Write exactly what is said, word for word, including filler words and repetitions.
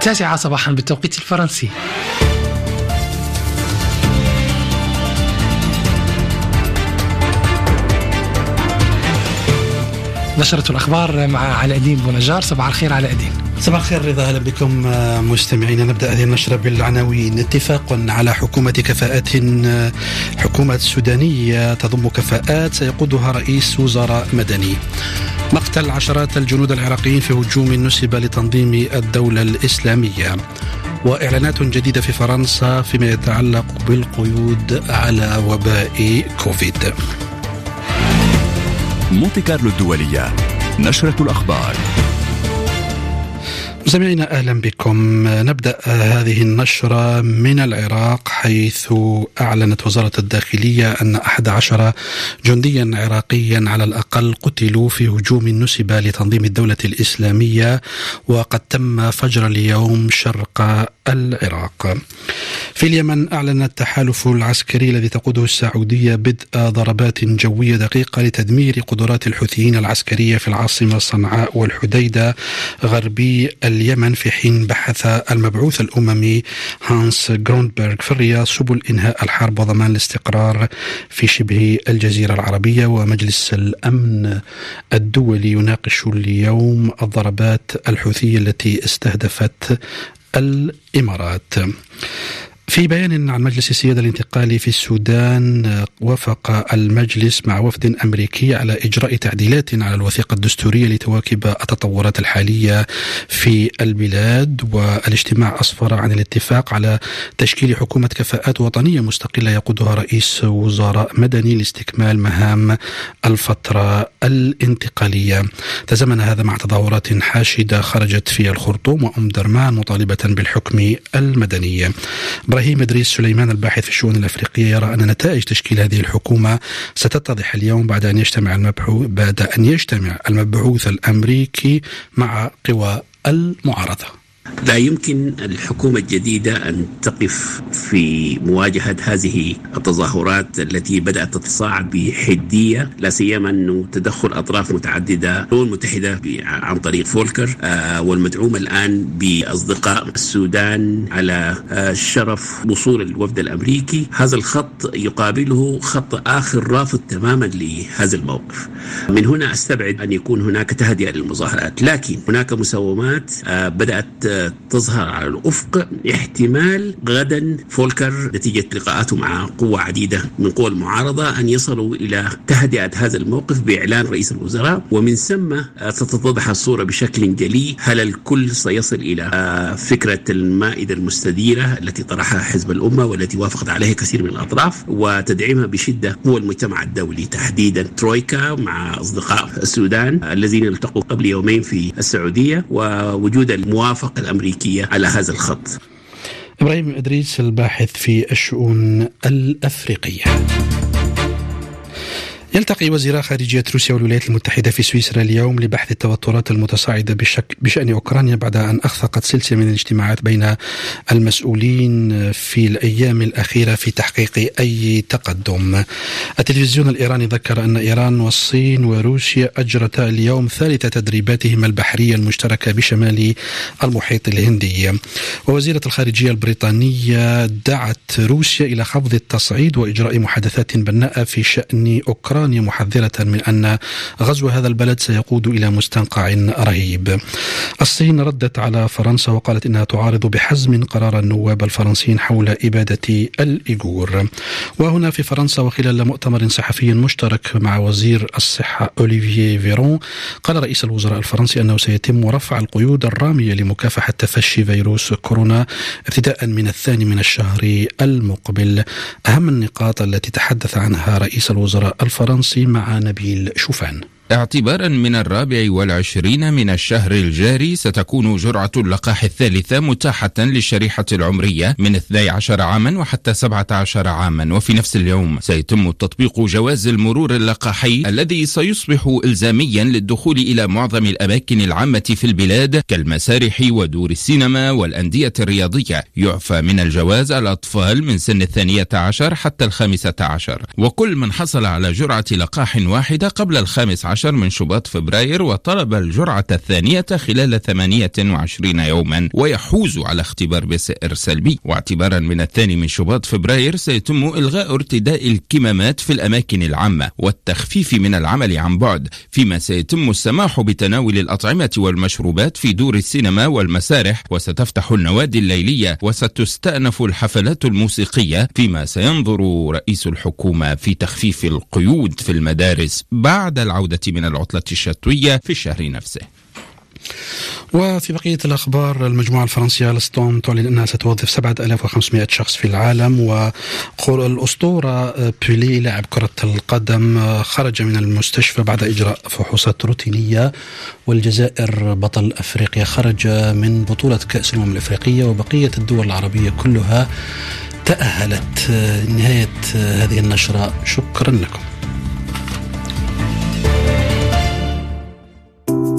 التاسعة صباحا بالتوقيت الفرنسي. نشرة الأخبار مع علاء الدين بونجار. صباح الخير علاء الدين. صباح الخير رضا، أهلا بكم مستمعينا. نبدأ هذه النشرة بالعناوين. اتفاق على حكومة كفاءات، حكومة سودانية تضم كفاءات سيقودها رئيس وزراء مدني. مقتل عشرات الجنود العراقيين في هجوم نسب لتنظيم الدولة الإسلامية. وإعلانات جديدة في فرنسا فيما يتعلق بالقيود على وباء كوفيد. مونتي كارلو الدولية، نشرة الأخبار. مستمعينا أهلا بكم. نبدأ هذه النشرة من العراق، حيث أعلنت وزارة الداخلية أن أحد عشر جنديا عراقيا على الأقل قتلوا في هجوم نسب لتنظيم الدولة الإسلامية، وقد تم فجر اليوم شرق العراق. في اليمن أعلن التحالف العسكري الذي تقوده السعودية بدء ضربات جوية دقيقة لتدمير قدرات الحوثيين العسكرية في العاصمة صنعاء والحديدة غربي اليمن، في حين بحث المبعوث الأممي هانس غروندبرغ في الرياض سبل إنهاء الحرب وضمان الاستقرار في شبه الجزيرة العربية. ومجلس الأمن الدولي يناقش اليوم الضربات الحوثية التي استهدفت الإمارات. في بيان عن مجلس السيادة الانتقالي في السودان، وافق المجلس مع وفد أمريكي على إجراء تعديلات على الوثيقة الدستورية لتواكب التطورات الحالية في البلاد. والاجتماع أسفر عن الاتفاق على تشكيل حكومة كفاءات وطنية مستقلة يقودها رئيس وزراء مدني لاستكمال مهام الفترة الانتقالية. تزامن هذا مع تظاهرات حاشدة خرجت في الخرطوم وأم درمان مطالبة بالحكم المدني. إبراهيم إدريس سليمان الباحث في الشؤون الأفريقية يرى أن نتائج تشكيل هذه الحكومة ستتضح اليوم بعد أن يجتمع المبحوث بعد أن يجتمع المبعوث الأمريكي مع قوى المعارضة. لا يمكن الحكومة الجديدة أن تقف في مواجهة هذه التظاهرات التي بدأت تتصاعد بحدية، لا سيما أنه تدخل أطراف متعددة، الأمم المتحدة عن طريق فولكر آه والمدعومة الآن بأصدقاء السودان على آه شرف وصول الوفد الأمريكي. هذا الخط يقابله خط آخر رافض تماما لهذا الموقف. من هنا أستبعد أن يكون هناك تهدئة للمظاهرات، لكن هناك مسومات آه بدأت تظهر على الأفق. احتمال غدا فولكر نتيجة لقاءاته مع قوة عديدة من قوى المعارضة أن يصلوا إلى تهدئة هذا الموقف بإعلان رئيس الوزراء، ومن ثم ستتضح الصورة بشكل جلي. هل الكل سيصل إلى فكرة المائدة المستديرة التي طرحها حزب الأمة والتي وافقت عليها كثير من الأطراف وتدعمها بشدة هو المجتمع الدولي، تحديدا ترويكا مع أصدقاء السودان الذين التقوا قبل يومين في السعودية، ووجود الموافقة الأمريكية على هذا الخط. إبراهيم إدريس الباحث في الشؤون الأفريقية. يلتقي وزيرا خارجية روسيا والولايات المتحدة في سويسرا اليوم لبحث التوترات المتصاعدة بشك بشأن أوكرانيا بعد أن أخفقت سلسلة من الاجتماعات بين المسؤولين في الأيام الأخيرة في تحقيق أي تقدم. التلفزيون الإيراني ذكر أن إيران والصين وروسيا أجرتا اليوم ثالث تدريباتهما البحرية المشتركة بشمال المحيط الهندي. ووزيرة الخارجية البريطانية دعت روسيا إلى خفض التصعيد وإجراء محادثات بناءة في شأن أوكرانيا، محذرة من أن غزو هذا البلد سيقود إلى مستنقع رهيب. الصين ردت على فرنسا وقالت إنها تعارض بحزم قرار النواب الفرنسيين حول إبادة الإيغور. وهنا في فرنسا وخلال مؤتمر صحفي مشترك مع وزير الصحة أوليفييه فيرون، قال رئيس الوزراء الفرنسي أنه سيتم رفع القيود الرامية لمكافحة تفشي فيروس كورونا ابتداء من الثاني من الشهر المقبل. أهم النقاط التي تحدث عنها رئيس الوزراء الفرنسي مع نبيل شوفان. اعتبارا من الرابع والعشرين من الشهر الجاري ستكون جرعة اللقاح الثالثة متاحة للشريحة العمرية من اثني عشر عاما وحتى سبعة عشر عاما. وفي نفس اليوم سيتم تطبيق جواز المرور اللقاحي الذي سيصبح إلزاميا للدخول إلى معظم الأماكن العامة في البلاد كالمسارح ودور السينما والأندية الرياضية. يعفى من الجواز الأطفال من سن الثانية عشر حتى الخامسة عشر، وكل من حصل على جرعة لقاح واحدة قبل الخامس عشر عشر من شباط فبراير، وطلب الجرعة الثانية خلال ثمانية وعشرين يوما ويحوز على اختبار بي سي ار سلبي. واعتبارا من الثاني من شباط فبراير سيتم إلغاء ارتداء الكمامات في الأماكن العامة والتخفيف من العمل عن بعد، فيما سيتم السماح بتناول الأطعمة والمشروبات في دور السينما والمسارح، وستفتح النوادي الليلية وستستأنف الحفلات الموسيقية، فيما سينظر رئيس الحكومة في تخفيف القيود في المدارس بعد العودة من العطلة الشتوية في الشهر نفسه. وفي بقية الأخبار، المجموعة الفرنسية ألستوم تعلن أنها ستوظف سبعة آلاف وخمسمائة شخص في العالم. والأسطورة بيلي لاعب كرة القدم خرج من المستشفى بعد إجراء فحوصات روتينية. والجزائر بطل أفريقيا خرج من بطولة كأس الأمم الأفريقية، وبقية الدول العربية كلها تأهلت. نهاية هذه النشرة، شكرا لكم.